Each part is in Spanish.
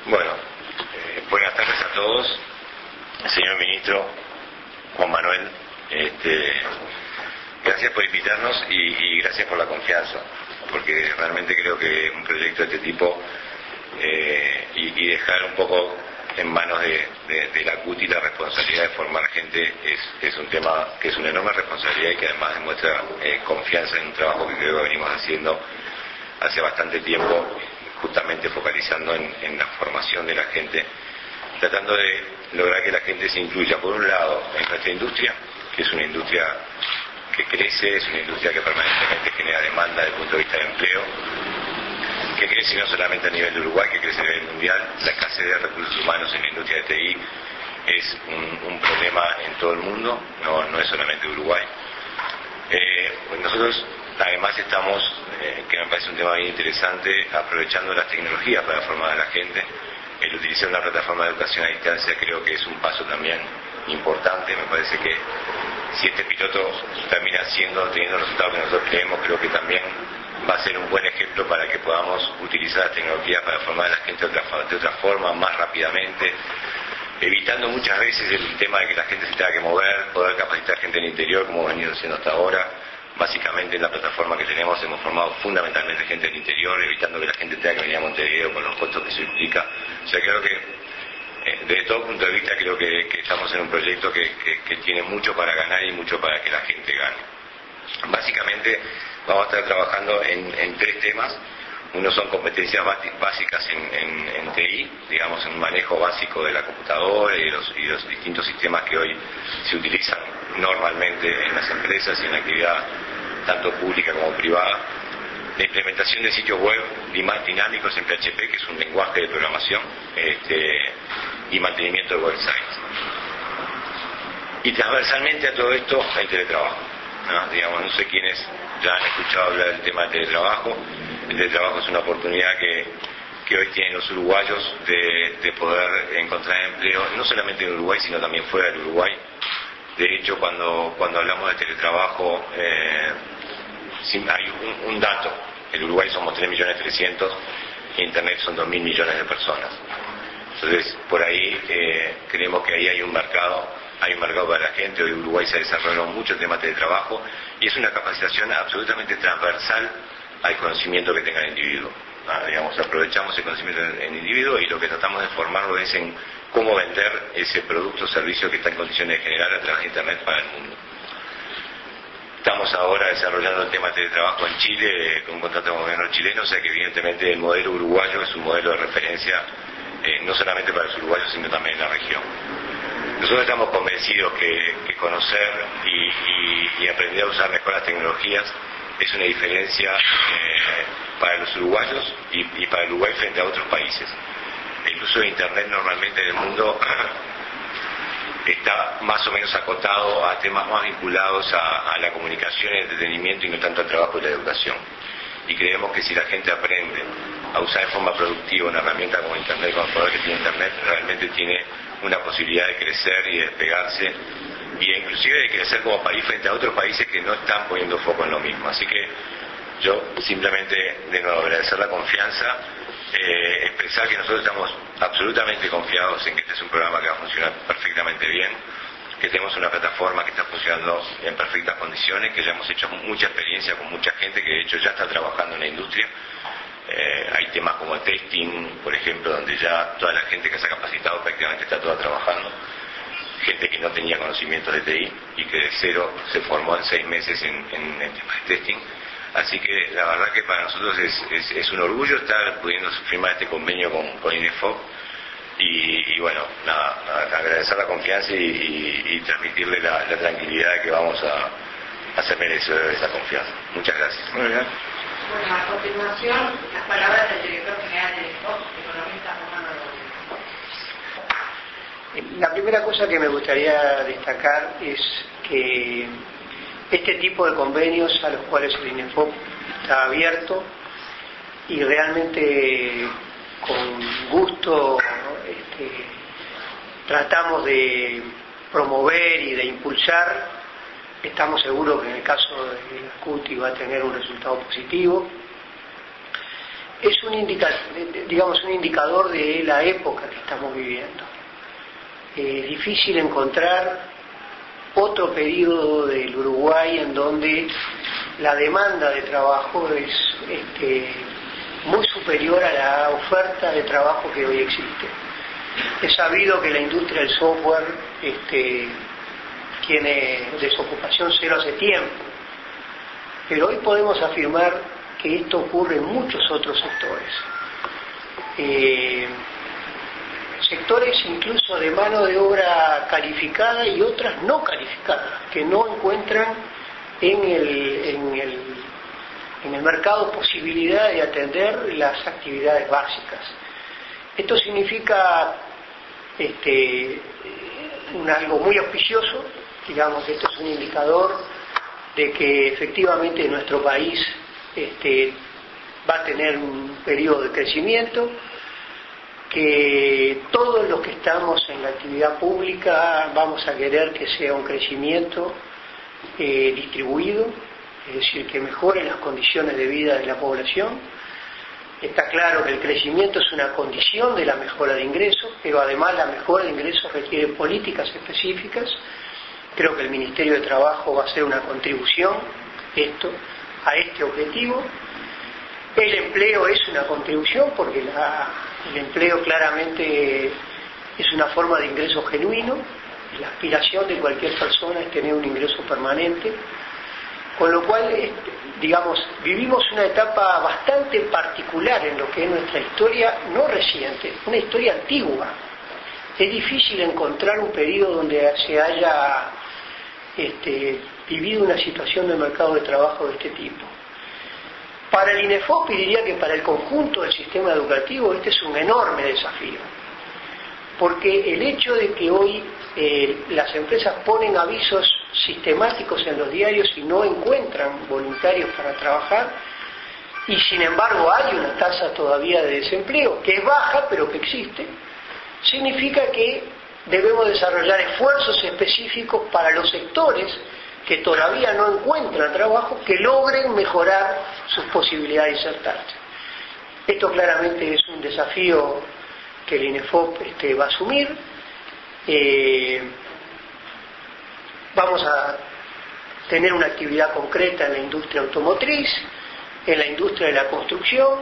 Bueno, buenas tardes a todos, señor ministro Juan Manuel. Gracias por invitarnos y gracias por la confianza, porque realmente creo que un proyecto de este tipo y dejar un poco en manos de la CUT y la responsabilidad de formar gente es un tema que es una enorme responsabilidad y que además demuestra confianza en un trabajo que creo que venimos haciendo hace bastante tiempo, justamente focalizando en la formación de la gente, tratando de lograr que la gente se incluya, por un lado, en nuestra industria, que es una industria que crece, es una industria que permanentemente genera demanda desde el punto de vista del empleo, que crece no solamente a nivel de Uruguay, que crece a nivel mundial. La escasez de recursos humanos en la industria de TI es un problema en todo el mundo, no es solamente Uruguay. Nosotros además estamos, que me parece un tema bien interesante, aprovechando las tecnologías para formar a la gente. El utilizar una plataforma de educación a distancia creo que es un paso también importante. Me parece que si este piloto termina teniendo el resultado que nosotros creemos, creo que también va a ser un buen ejemplo para que podamos utilizar las tecnologías para formar a la gente de otra forma, más rápidamente, evitando muchas veces el tema de que la gente se tenga que mover, poder capacitar gente en el interior como hemos venido haciendo hasta ahora. Básicamente en la plataforma que tenemos hemos formado fundamentalmente gente del interior, evitando que la gente tenga que venir a Montevideo con los costos que eso implica. O sea, creo que desde todo punto de vista creo que estamos en un proyecto que tiene mucho para ganar y mucho para que la gente gane. Básicamente vamos a estar trabajando en tres temas. Uno son competencias básicas en TI, digamos, en un manejo básico de la computadora y los distintos sistemas que hoy se utilizan normalmente en las empresas y en la actividad tanto pública como privada. La implementación de sitios web dinámicos en PHP, que es un lenguaje de programación, y mantenimiento de websites. Y transversalmente a todo esto el teletrabajo. No sé quiénes ya han escuchado hablar del tema del teletrabajo. El teletrabajo es una oportunidad que hoy tienen los uruguayos de poder encontrar empleo, no solamente en Uruguay, sino también fuera del Uruguay. De hecho, cuando hablamos de teletrabajo, hay un dato. En Uruguay somos 3.300.000, en Internet son 2.000 millones de personas. Entonces, por ahí creemos que ahí hay un mercado para la gente. Hoy Uruguay se ha desarrollado mucho el tema de teletrabajo y es una capacitación absolutamente transversal al conocimiento que tenga el individuo. Aprovechamos el conocimiento del individuo y lo que tratamos de formarlo es en cómo vender ese producto o servicio que está en condiciones de generar a través de Internet para el mundo. Estamos ahora desarrollando el tema de teletrabajo en Chile con un contrato con el gobierno chileno, o sea que evidentemente el modelo uruguayo es un modelo de referencia no solamente para los uruguayos, sino también en la región. Nosotros estamos convencidos que conocer y aprender a usar mejor las tecnologías es una diferencia para los uruguayos y para el Uruguay frente a otros países. El uso de Internet normalmente en el mundo está más o menos acotado a temas más vinculados a la comunicación y el entretenimiento y no tanto al trabajo y la educación. Y creemos que si la gente aprende a usar de forma productiva una herramienta como Internet, como el poder que tiene Internet, realmente tiene una posibilidad de crecer y de despegarse y inclusive de crecer como país frente a otros países que no están poniendo foco en lo mismo. Así que yo simplemente, de nuevo, agradecer la confianza, expresar que nosotros estamos absolutamente confiados en que este es un programa que va a funcionar perfectamente bien, que tenemos una plataforma que está funcionando en perfectas condiciones, que ya hemos hecho mucha experiencia con mucha gente que de hecho ya está trabajando en la industria. Hay temas como testing, por ejemplo, donde ya toda la gente que se ha capacitado prácticamente está toda trabajando. Gente que no tenía conocimientos de TI y que de cero se formó en 6 meses en el tema de testing. Así que la verdad que para nosotros es un orgullo estar pudiendo firmar este convenio con INEFOC y bueno, nada, agradecer la confianza y transmitirle la tranquilidad de que vamos a ser merecedores de esa confianza. Muchas gracias. Muy bien. Bueno, a continuación, las palabras del director general de INEFOC, economista Romano Rodríguez. La primera cosa que me gustaría destacar es que este tipo de convenios a los cuales el INEFOC está abierto y realmente con gusto tratamos de promover y de impulsar, estamos seguros que en el caso de la CUTI va a tener un resultado positivo. es un indicador de la época que estamos viviendo. Es difícil encontrar otro periodo del Uruguay en donde la demanda de trabajo es muy superior a la oferta de trabajo que hoy existe. Es sabido que la industria del software tiene desocupación cero hace tiempo, pero hoy podemos afirmar que esto ocurre en muchos otros sectores. Sectores incluso de mano de obra calificada y otras no calificadas, que no encuentran en el mercado posibilidad de atender las actividades básicas. Esto significa algo muy auspicioso, digamos que esto es un indicador de que efectivamente nuestro país va a tener un periodo de crecimiento, que todos los que estamos en la actividad pública vamos a querer que sea un crecimiento distribuido, es decir, que mejore las condiciones de vida de la población. Está claro que el crecimiento es una condición de la mejora de ingresos, pero además la mejora de ingresos requiere políticas específicas. Creo que el Ministerio de Trabajo va a hacer una contribución a este objetivo. El empleo es una contribución porque el empleo claramente es una forma de ingreso genuino. La aspiración de cualquier persona es tener un ingreso permanente, con lo cual vivimos una etapa bastante particular en lo que es nuestra historia, no reciente, una historia antigua. Es difícil encontrar un periodo donde se haya vivido una situación de mercado de trabajo de este tipo. Para el INEFOP, y diría que para el conjunto del sistema educativo, este es un enorme desafío, porque el hecho de que hoy las empresas ponen avisos sistemáticos en los diarios y no encuentran voluntarios para trabajar, y sin embargo hay una tasa todavía de desempleo que es baja pero que existe, significa que debemos desarrollar esfuerzos específicos para los sectores que todavía no encuentran trabajo, que logren mejorar sus posibilidades de insertarse. Esto claramente es un desafío que el INEFOP va a asumir. Vamos a tener una actividad concreta en la industria automotriz, en la industria de la construcción.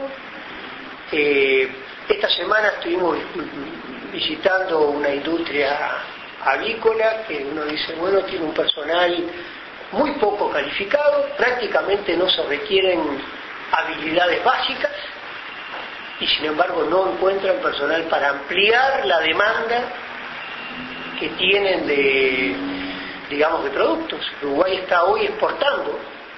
Esta semana estuvimos visitando una industria avícola que uno dice, bueno, tiene un personal muy poco calificado, prácticamente no se requieren habilidades básicas y sin embargo no encuentran personal para ampliar la demanda que tienen de productos. Uruguay está hoy exportando.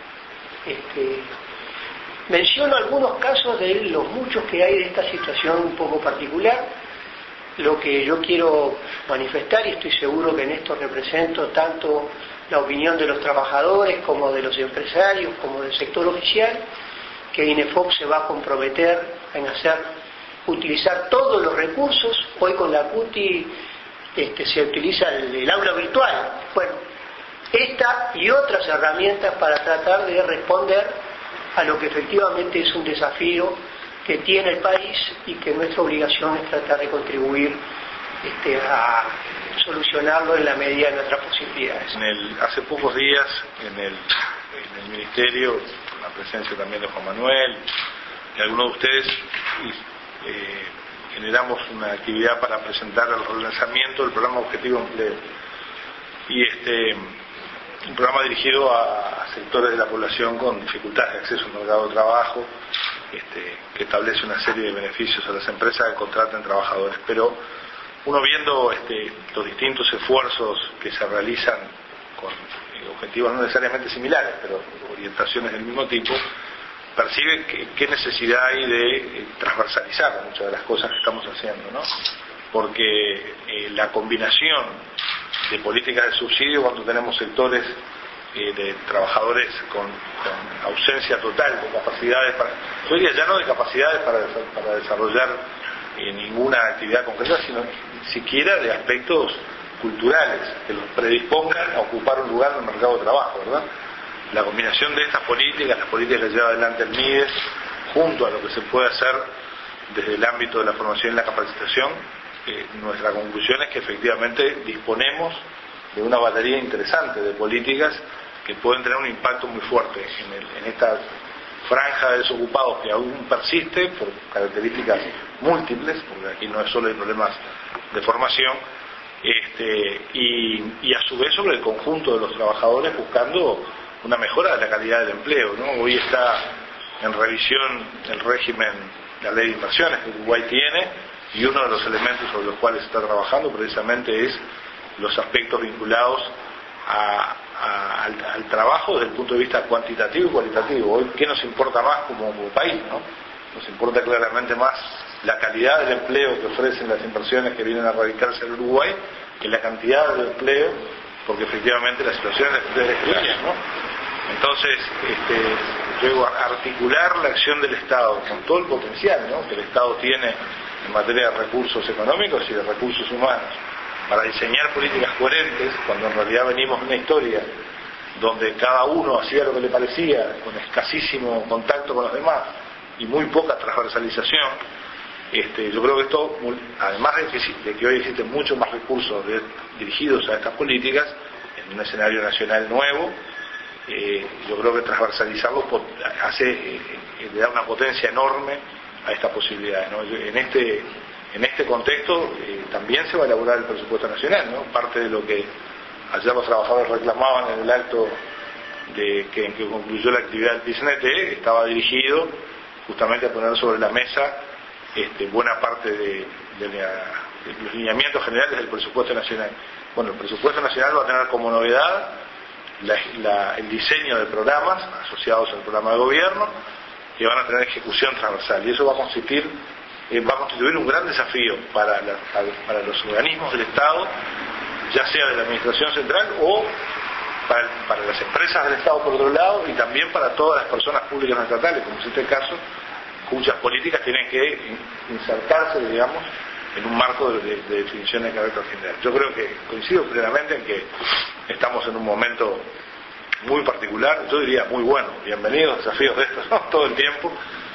Menciono algunos casos de los muchos que hay de esta situación un poco particular. Lo que yo quiero manifestar, y estoy seguro que en esto represento tanto la opinión de los trabajadores como de los empresarios como del sector oficial, que INEFOP se va a comprometer en utilizar todos los recursos. Hoy con la CUTI se utiliza el aula virtual. Bueno, esta y otras herramientas para tratar de responder a lo que efectivamente es un desafío que tiene el país y que nuestra obligación es tratar de contribuir a solucionarlo en la medida de nuestras posibilidades. Hace pocos días en el Ministerio, con la presencia también de Juan Manuel y algunos de ustedes, generamos una actividad para presentar el relanzamiento del programa Objetivo Empleo, y un programa dirigido a sectores de la población con dificultades de acceso al mercado de trabajo, que establece una serie de beneficios a las empresas que contratan trabajadores. Pero uno viendo los distintos esfuerzos que se realizan con objetivos no necesariamente similares, pero orientaciones del mismo tipo, percibe qué necesidad hay de transversalizar muchas de las cosas que estamos haciendo, ¿no? Porque la combinación de políticas de subsidio, cuando tenemos sectores de trabajadores con ausencia total de capacidades yo diría ya no de capacidades para desarrollar ninguna actividad concreta, sino siquiera de aspectos culturales que los predispongan a ocupar un lugar en el mercado de trabajo, ¿verdad? La combinación de estas políticas, las políticas que lleva adelante el MIDES, junto a lo que se puede hacer desde el ámbito de la formación y la capacitación, nuestra conclusión es que efectivamente disponemos de una batería interesante de políticas que pueden tener un impacto muy fuerte en esta franja de desocupados que aún persiste por características múltiples, porque aquí no es solo hay problemas de formación, y a su vez sobre el conjunto de los trabajadores buscando una mejora de la calidad del empleo, ¿no? Hoy está en revisión el régimen, la ley de inversiones que Uruguay tiene, y uno de los elementos sobre los cuales se está trabajando precisamente es los aspectos vinculados al trabajo desde el punto de vista cuantitativo y cualitativo. Hoy, ¿qué nos importa más como país, no? Nos importa claramente más la calidad del empleo que ofrecen las inversiones que vienen a radicarse en Uruguay que la cantidad del empleo, porque efectivamente la situación es descrita, ¿no? Entonces, yo digo, articular la acción del Estado con todo el potencial, ¿no?, que el Estado tiene en materia de recursos económicos y de recursos humanos, para diseñar políticas coherentes, cuando en realidad venimos de una historia donde cada uno hacía lo que le parecía, con escasísimo contacto con los demás y muy poca transversalización. Yo creo que esto, además de que hoy existen muchos más recursos dirigidos a estas políticas, en un escenario nacional nuevo, yo creo que transversalizarlo le da una potencia enorme a estas posibilidades, ¿no? En este contexto también se va a elaborar el presupuesto nacional, ¿no? Parte de lo que ayer los trabajadores reclamaban en el acto en que concluyó la actividad del PICNT estaba dirigido justamente a poner sobre la mesa buena parte de los lineamientos generales del presupuesto nacional. Bueno, el presupuesto nacional va a tener como novedad el diseño de programas asociados al programa de gobierno que van a tener ejecución transversal, y eso va a constituir un gran desafío para los organismos del Estado, ya sea de la administración central o para las empresas del Estado por otro lado, y también para todas las personas públicas no estatales, como es este caso, cuyas políticas tienen que insertarse, digamos, en un marco de definición de carácter general. Yo creo que coincido plenamente en que estamos en un momento muy particular, yo diría muy bueno, bienvenidos desafíos de estos, ¿no?, todo el tiempo,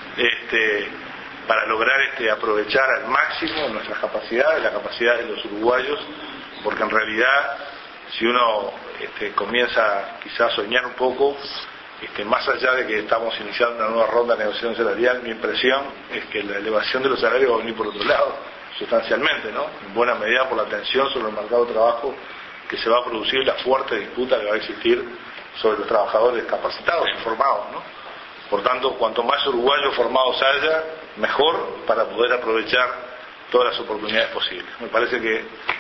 para lograr aprovechar al máximo nuestras capacidades, la capacidad de los uruguayos, porque en realidad si uno comienza quizás a soñar un poco, más allá de que estamos iniciando una nueva ronda de negociación salarial, mi impresión es que la elevación de los salarios va a venir por otro lado, sustancialmente, ¿no?, en buena medida por la tensión sobre el mercado de trabajo que se va a producir, la fuerte disputa que va a existir sobre los trabajadores capacitados y formados, ¿no? Por tanto, cuanto más uruguayos formados haya, mejor para poder aprovechar todas las oportunidades posibles. Me parece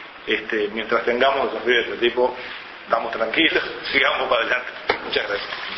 que mientras tengamos desafíos de este tipo, estamos tranquilos, sigamos para adelante. Muchas gracias.